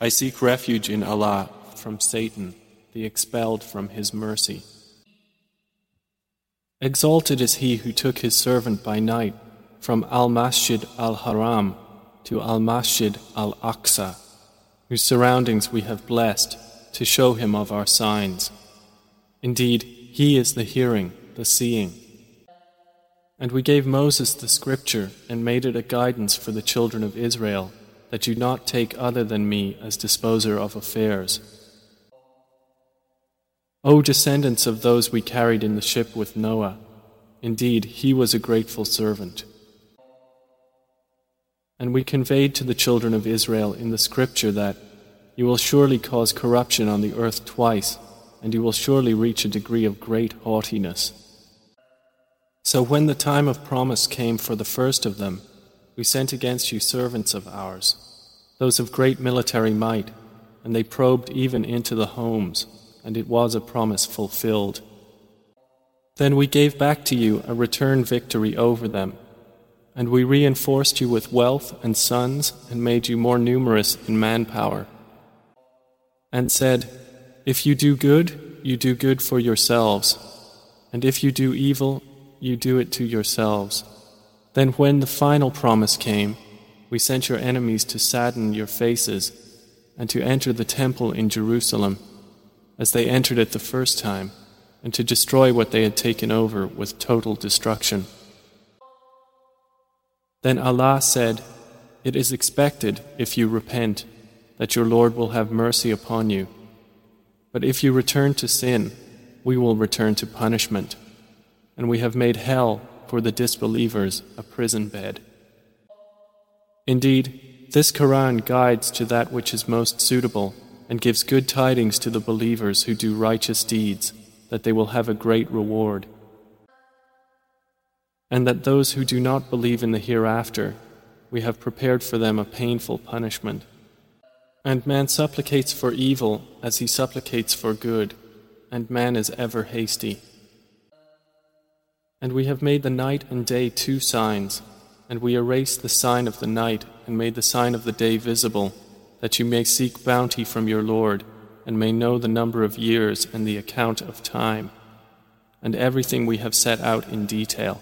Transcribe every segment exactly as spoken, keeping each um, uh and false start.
I seek refuge in Allah from Satan, the expelled from His mercy. Exalted is he who took his servant by night from Al-Masjid Al-Haram to Al-Masjid Al-Aqsa, whose surroundings we have blessed to show him of our signs. Indeed, he is the hearing, the seeing. And we gave Moses the scripture and made it a guidance for the children of Israel, that you not take other than me as disposer of affairs. O descendants of those we carried in the ship with Noah, indeed he was a grateful servant. And we conveyed to the children of Israel in the scripture that you will surely cause corruption on the earth twice, and you will surely reach a degree of great haughtiness. So when the time of promise came for the first of them, we sent against you servants of ours, those of great military might, and they probed even into the homes, and it was a promise fulfilled. Then we gave back to you a return victory over them, and we reinforced you with wealth and sons and made you more numerous in manpower, and said, if you do good, you do good for yourselves, and if you do evil, you do it to yourselves. Then when the final promise came, we sent your enemies to sadden your faces and to enter the temple in Jerusalem as they entered it the first time, and to destroy what they had taken over with total destruction. Then Allah said, it is expected, if you repent, that your Lord will have mercy upon you. But if you return to sin, we will return to punishment, and we have made hell for the disbelievers a prison bed. Indeed, this Quran guides to that which is most suitable and gives good tidings to the believers who do righteous deeds, that they will have a great reward. And that those who do not believe in the hereafter, we have prepared for them a painful punishment. And man supplicates for evil as he supplicates for good, and man is ever hasty. And we have made the night and day two signs, and we erased the sign of the night and made the sign of the day visible, that you may seek bounty from your Lord and may know the number of years and the account of time, and everything we have set out in detail.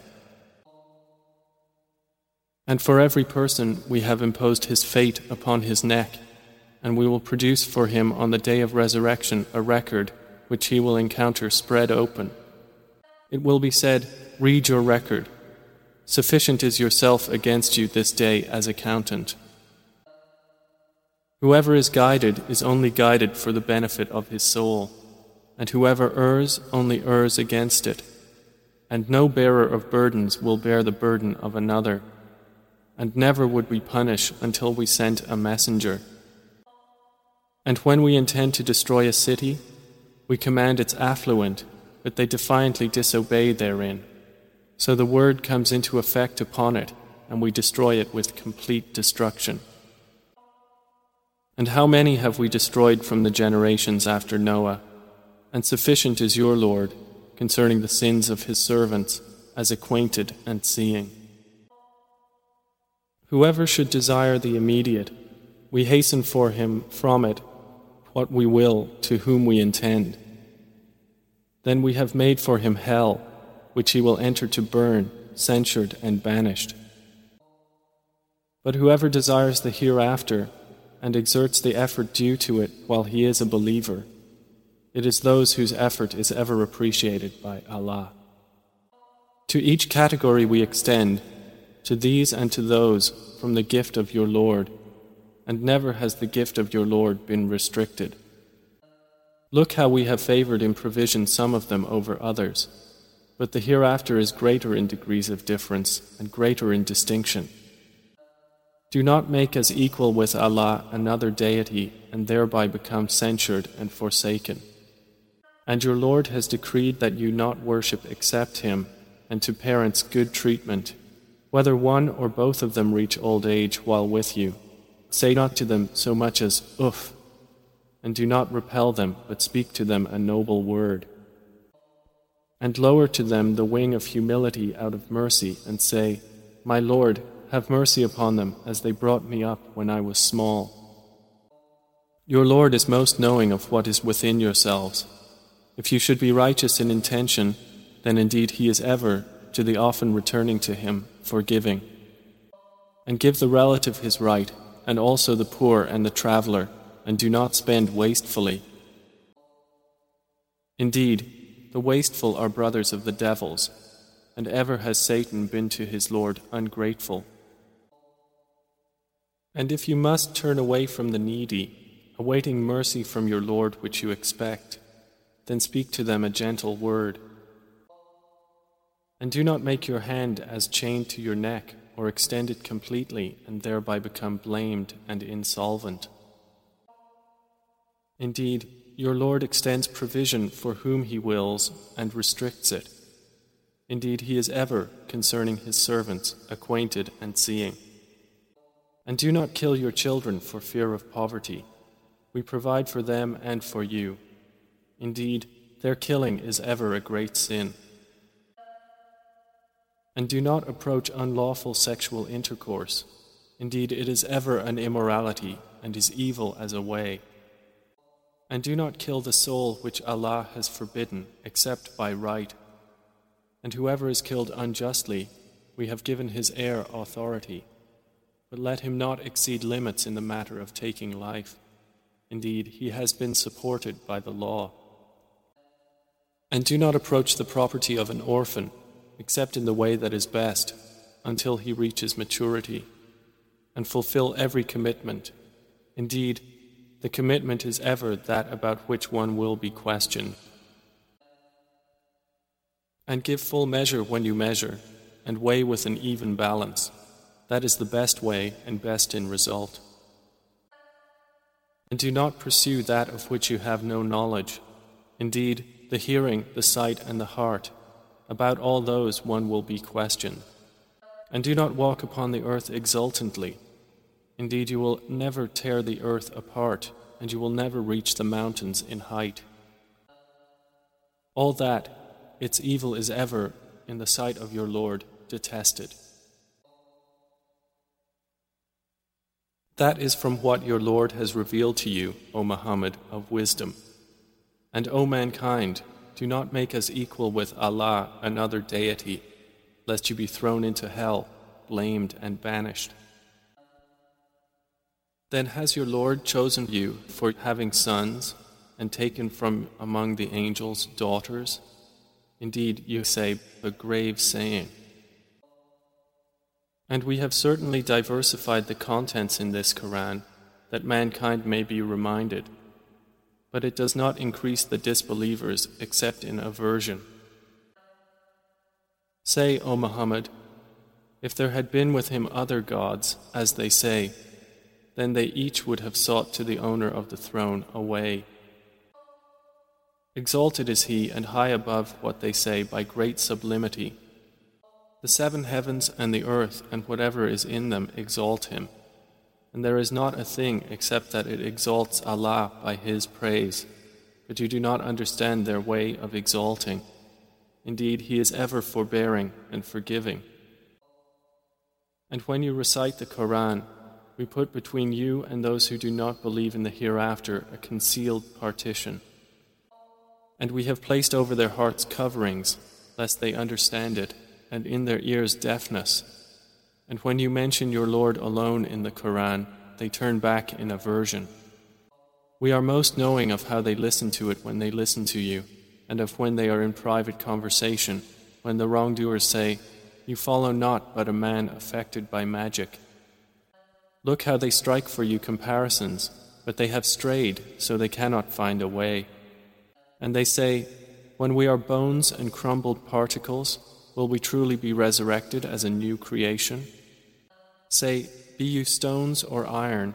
And for every person we have imposed his fate upon his neck, and we will produce for him on the day of resurrection a record which he will encounter spread open. It will be said, read your record. Sufficient is yourself against you this day as accountant. Whoever is guided is only guided for the benefit of his soul, and whoever errs only errs against it. And no bearer of burdens will bear the burden of another, and never would we punish until we sent a messenger. And when we intend to destroy a city, we command its affluent, but they defiantly disobey therein. So the word comes into effect upon it, and we destroy it with complete destruction. And how many have we destroyed from the generations after Noah? And sufficient is your Lord concerning the sins of his servants as acquainted and seeing. Whoever should desire the immediate, we hasten for him from it what we will to whom we intend. Then we have made for him hell, which he will enter to burn, censured and banished. But whoever desires the hereafter and exerts the effort due to it while he is a believer, it is those whose effort is ever appreciated by Allah. To each category we extend, to these and to those, from the gift of your Lord, and never has the gift of your Lord been restricted. Look how we have favored in provision some of them over others, but the hereafter is greater in degrees of difference and greater in distinction. Do not make as equal with Allah another deity and thereby become censured and forsaken. And your Lord has decreed that you not worship except Him, and to parents good treatment, whether one or both of them reach old age while with you. Say not to them so much as uff, and do not repel them, but speak to them a noble word. And lower to them the wing of humility out of mercy, and say, My Lord, have mercy upon them as they brought me up when I was small. Your Lord is most knowing of what is within yourselves. If you should be righteous in intention, then indeed He is ever, to the often returning to Him, forgiving. And give the relative his right, and also the poor and the traveler, and do not spend wastefully. Indeed, the wasteful are brothers of the devils, and ever has Satan been to his Lord ungrateful. And if you must turn away from the needy, awaiting mercy from your Lord which you expect, then speak to them a gentle word. And do not make your hand as chained to your neck, or extend it completely and thereby become blamed and insolvent. Indeed, your Lord extends provision for whom He wills and restricts it. Indeed, He is ever, concerning His servants, acquainted and seeing. And do not kill your children for fear of poverty. We provide for them and for you. Indeed, their killing is ever a great sin. And do not approach unlawful sexual intercourse. Indeed, it is ever an immorality and is evil as a way. And do not kill the soul which Allah has forbidden except by right. And whoever is killed unjustly, we have given his heir authority. But let him not exceed limits in the matter of taking life. Indeed, he has been supported by the law. And do not approach the property of an orphan, except in the way that is best, until he reaches maturity, and fulfill every commitment. Indeed, the commitment is ever that about which one will be questioned. And give full measure when you measure, and weigh with an even balance. That is the best way and best in result. And do not pursue that of which you have no knowledge. Indeed, the hearing, the sight, and the heart, about all those one will be questioned. And do not walk upon the earth exultantly. Indeed, you will never tear the earth apart, and you will never reach the mountains in height. All that, its evil is ever, in the sight of your Lord, detested. That is from what your Lord has revealed to you, O Muhammad, of wisdom. And O mankind, do not make us equal with Allah, another deity, lest you be thrown into hell, blamed and banished. Then has your Lord chosen you for having sons, and taken from among the angels daughters? Indeed, you say a grave saying. And we have certainly diversified the contents in this Quran, that mankind may be reminded. But it does not increase the disbelievers except in aversion. Say, O Muhammad, if there had been with him other gods, as they say, then they each would have sought to the owner of the throne a way. Exalted is he and high above what they say by great sublimity. The seven heavens and the earth and whatever is in them exalt him. And there is not a thing except that it exalts Allah by His praise, but you do not understand their way of exalting. Indeed, He is ever forbearing and forgiving. And when you recite the Quran, we put between you and those who do not believe in the hereafter a concealed partition. And we have placed over their hearts coverings, lest they understand it, and in their ears deafness. And when you mention your Lord alone in the Quran, they turn back in aversion. We are most knowing of how they listen to it when they listen to you, and of when they are in private conversation, when the wrongdoers say, "You follow not but a man affected by magic." Look how they strike for you comparisons, but they have strayed, so they cannot find a way. And they say, "When we are bones and crumbled particles, will we truly be resurrected as a new creation?" Say, "Be you stones or iron,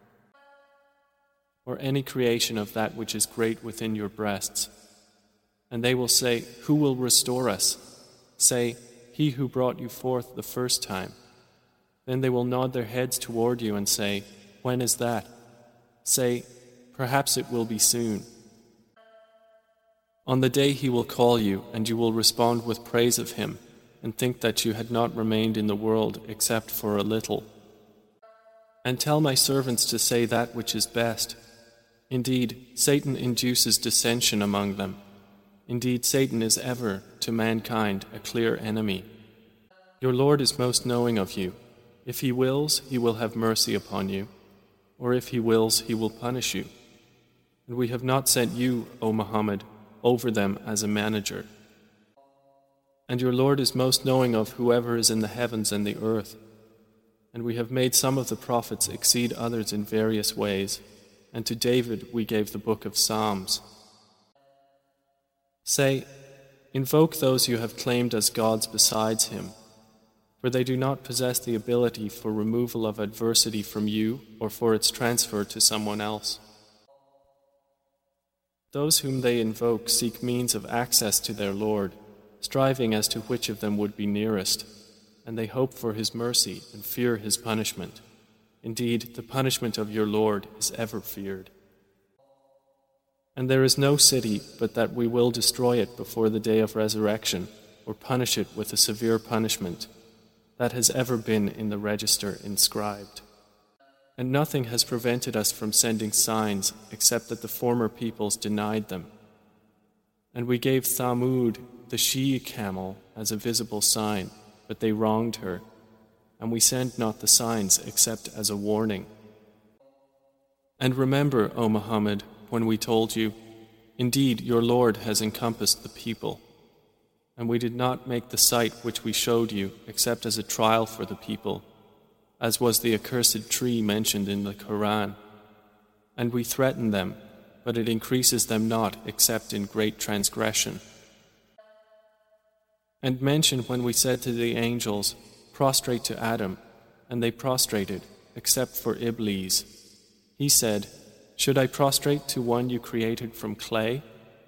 or any creation of that which is great within your breasts." And they will say, "Who will restore us?" Say, "He who brought you forth the first time." Then they will nod their heads toward you and say, "When is that?" Say, "Perhaps it will be soon." On the day He will call you, and you will respond with praise of Him, and think that you had not remained in the world except for a little. And tell my servants to say that which is best, Indeed, Satan induces dissension among them. Indeed, Satan is ever, to mankind, a clear enemy. Your Lord is most knowing of you. If He wills, He will have mercy upon you, or if He wills, He will punish you. And we have not set you, O Muhammad, over them as a manager. And your Lord is most knowing of whoever is in the heavens and the earth. And we have made some of the prophets exceed others in various ways, and to David we gave the book of Psalms. Say, invoke those you have claimed as gods besides Him, for they do not possess the ability for removal of adversity from you or for its transfer to someone else. Those whom they invoke seek means of access to their Lord, striving as to which of them would be nearest, and they hope for His mercy and fear His punishment. Indeed, the punishment of your Lord is ever feared. And there is no city but that we will destroy it before the day of resurrection, or punish it with a severe punishment. That has ever been in the register inscribed. And nothing has prevented us from sending signs except that the former peoples denied them. And we gave Thamud, the she-camel, as a visible sign, but they wronged her. And we send not the signs except as a warning. And remember, O Muhammad, when we told you, indeed your Lord has encompassed the people. And we did not make the sight which we showed you except as a trial for the people, as was the accursed tree mentioned in the Quran. And we threaten them, but it increases them not except in great transgression. And mention when we said to the angels, prostrate to Adam, and they prostrated, except for Iblis. He said, should I prostrate to one you created from clay?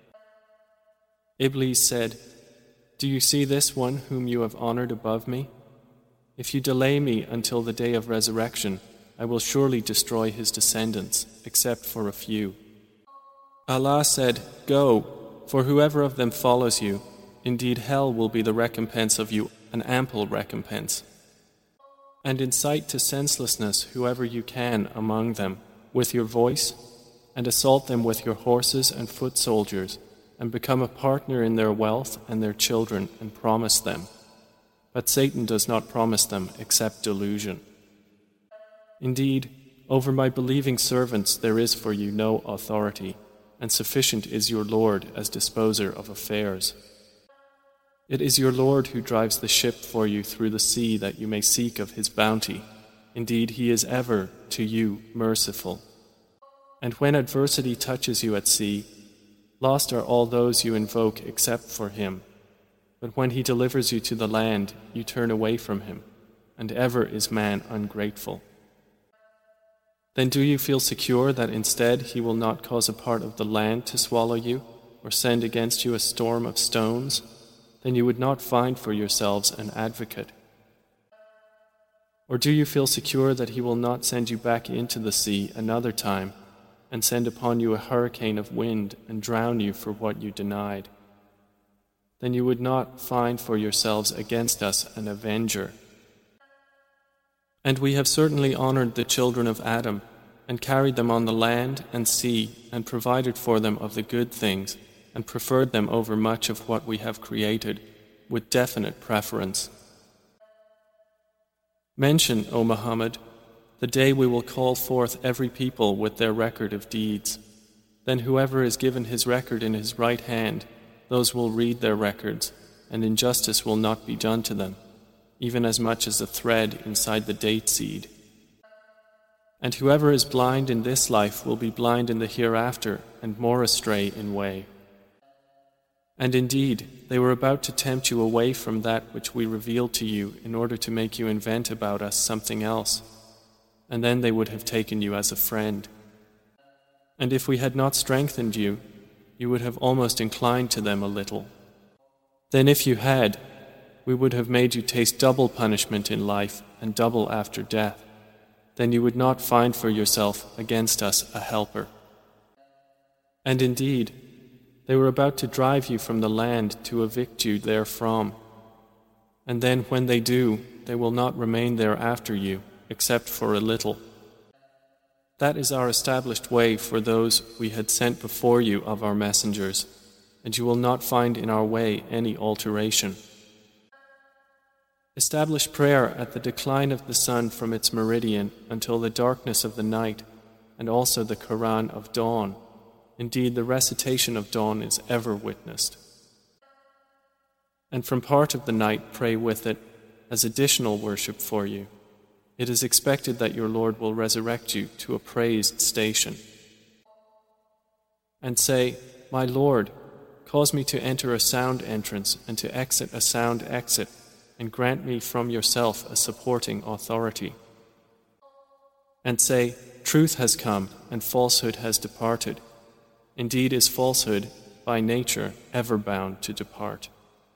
Iblis said, do you see this one whom you have honored above me? If you delay me until the day of resurrection, I will surely destroy his descendants, except for a few. Allah said, go, for whoever of them follows you, indeed hell will be the recompense of you, an ample recompense. And incite to senselessness whoever you can among them with your voice, and assault them with your horses and foot soldiers, and become a partner in their wealth and their children, and promise them. But Satan does not promise them except delusion. Indeed, over my believing servants there is for you no authority, and sufficient is your Lord as disposer of affairs. It is your Lord who drives the ship for you through the sea that you may seek of His bounty. Indeed, He is ever, to you, merciful. And when adversity touches you at sea, lost are all those you invoke except for Him. But when He delivers you to the land, you turn away from Him, and ever is man ungrateful. Then do you feel secure that instead He will not cause a part of the land to swallow you, or send against you a storm of stones? Then you would not find for yourselves an advocate. Or do you feel secure that He will not send you back into the sea another time, and send upon you a hurricane of wind and drown you for what you denied? Then you would not find for yourselves against us an avenger. And we have certainly honored the children of Adam, and carried them on the land and sea, and provided for them of the good things, and preferred them over much of what we have created, with definite preference. Mention, O Muhammad, the day we will call forth every people with their record of deeds. Then whoever is given his record in his right hand, those will read their records, and injustice will not be done to them, even as much as a thread inside the date seed. And whoever is blind in this life will be blind in the hereafter, and more astray in way. And indeed, they were about to tempt you away from that which we revealed to you in order to make you invent about us something else, and then they would have taken you as a friend. And if we had not strengthened you, you would have almost inclined to them a little. Then if you had, we would have made you taste double punishment in life and double after death. Then you would not find for yourself against us a helper. And indeed, they were about to drive you from the land to evict you therefrom. And then when they do, they will not remain there after you, except for a little. That is our established way for those we had sent before you of our messengers, and you will not find in our way any alteration. Establish prayer at the decline of the sun from its meridian until the darkness of the night, and also the Quran of dawn. Indeed, the recitation of dawn is ever witnessed. And from part of the night pray with it as additional worship for you. It is expected that your Lord will resurrect you to a praised station. And say, My Lord, cause me to enter a sound entrance and to exit a sound exit, and grant me from yourself a supporting authority. And say, Truth has come and falsehood has departed. Indeed is falsehood, by nature, ever bound to depart.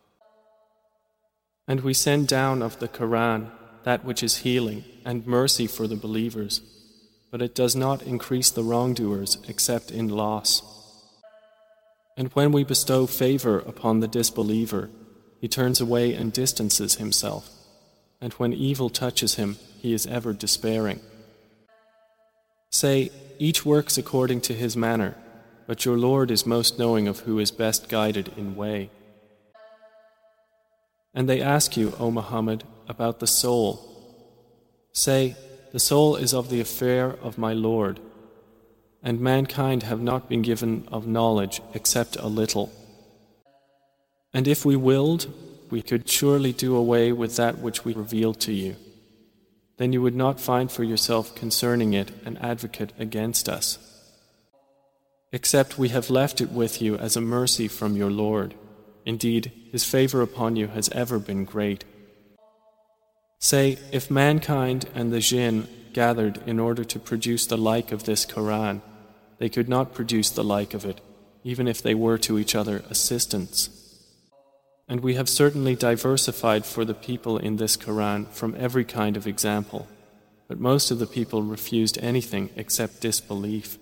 And we send down of the Quran that which is healing and mercy for the believers, but it does not increase the wrongdoers except in loss. And when we bestow favor upon the disbeliever, he turns away and distances himself, and when evil touches him, he is ever despairing. Say, each works according to his manner, but your Lord is most knowing of who is best guided in way. And they ask you, O Muhammad, about the soul. Say, the soul is of the affair of my Lord, and mankind have not been given of knowledge except a little. And if we willed, we could surely do away with that which we revealed to you. Then you would not find for yourself concerning it an advocate against us. Except we have left it with you as a mercy from your Lord. Indeed, His favor upon you has ever been great. Say, if mankind and the jinn gathered in order to produce the like of this Quran, they could not produce the like of it, even if they were to each other assistants. And we have certainly diversified for the people in this Quran from every kind of example, but most of the people refused anything except disbelief.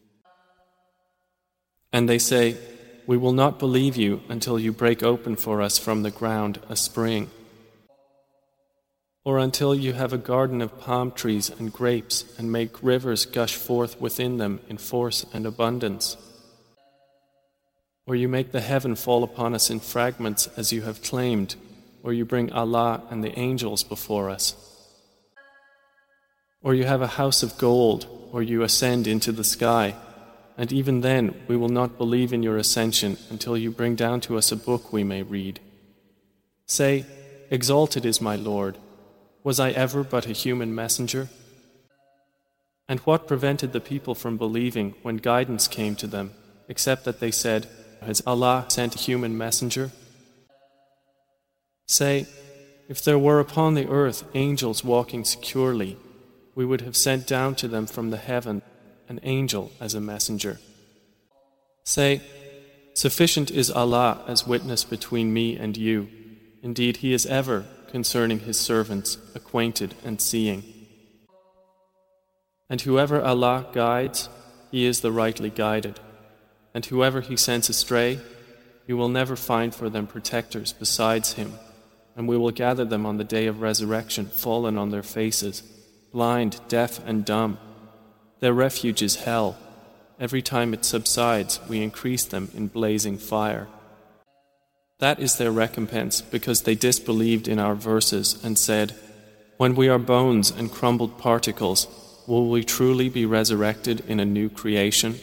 And they say, we will not believe you until you break open for us from the ground a spring, or until you have a garden of palm trees and grapes and make rivers gush forth within them in force and abundance, or you make the heaven fall upon us in fragments as you have claimed, or you bring Allah and the angels before us, or you have a house of gold, or you ascend into the sky, and even then we will not believe in your ascension until you bring down to us a book we may read. Say, exalted is my Lord. Was I ever but a human messenger? And what prevented the people from believing when guidance came to them, except that they said, has Allah sent a human messenger? Say, if there were upon the earth angels walking securely, we would have sent down to them from the heaven an angel as a messenger. Say, sufficient is Allah as witness between me and you. Indeed, He is ever, concerning His servants, acquainted and seeing. And whoever Allah guides, he is the rightly guided. And whoever He sends astray, you will never find for them protectors besides Him, and we will gather them on the day of resurrection fallen on their faces, blind, deaf and dumb. Their refuge is hell. Every time it subsides, we increase them in blazing fire. That is their recompense, because they disbelieved in our verses and said, when we are bones and crumbled particles, will we truly be resurrected in a new creation?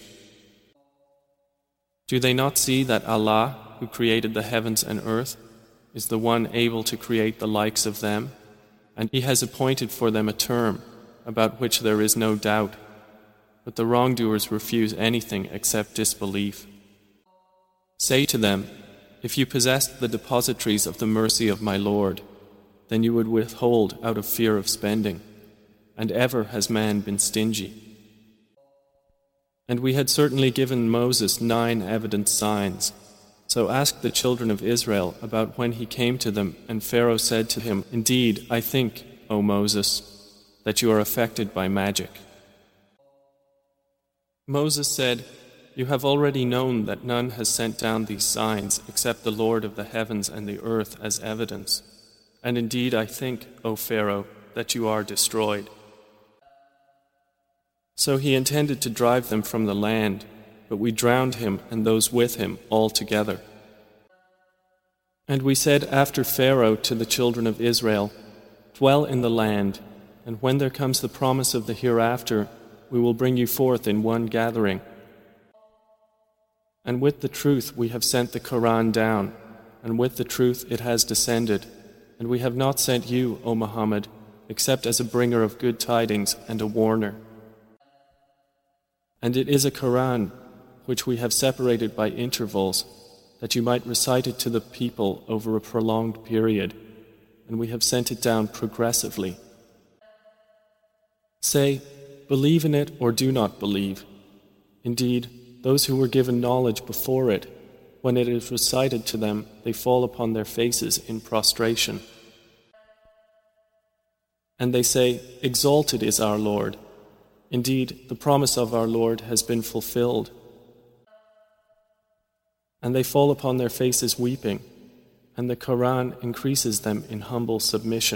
Do they not see that Allah, who created the heavens and earth, is the one able to create the likes of them, and He has appointed for them a term, about which there is no doubt, but the wrongdoers refuse anything except disbelief. Say to them, if you possessed the depositories of the mercy of my Lord, then you would withhold out of fear of spending, and ever has man been stingy. And we had certainly given Moses nine evident signs. So ask the children of Israel about when he came to them, and Pharaoh said to him, indeed, I think, O Moses, that you are affected by magic. Moses said, you have already known that none has sent down these signs except the Lord of the heavens and the earth as evidence. And indeed I think, O Pharaoh, that you are destroyed. So he intended to drive them from the land, but we drowned him and those with him all together. And we said after Pharaoh to the children of Israel, "Dwell in the land, and when there comes the promise of the hereafter, we will bring you forth in one gathering." And with the truth we have sent the Quran down, and with the truth it has descended, and we have not sent you, O Muhammad, except as a bringer of good tidings and a warner. And it is a Quran which we have separated by intervals, that you might recite it to the people over a prolonged period, and we have sent it down progressively. Say, believe in it or do not believe. Indeed, those who were given knowledge before it, when it is recited to them, they fall upon their faces in prostration. And they say, "Exalted is our Lord. Indeed, the promise of our Lord has been fulfilled." And they fall upon their faces weeping, and the Quran increases them in humble submission.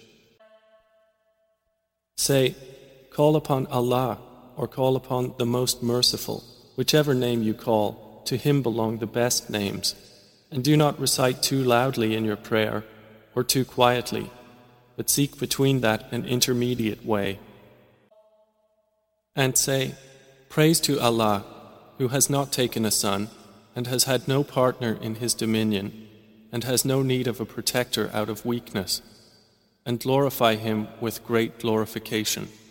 Say, call upon Allah or call upon the Most Merciful, whichever name you call, to Him belong the best names, and do not recite too loudly in your prayer or too quietly, but seek between that an intermediate way. And say, praise to Allah, who has not taken a son, and has had no partner in His dominion, and has no need of a protector out of weakness, and glorify Him with great glorification.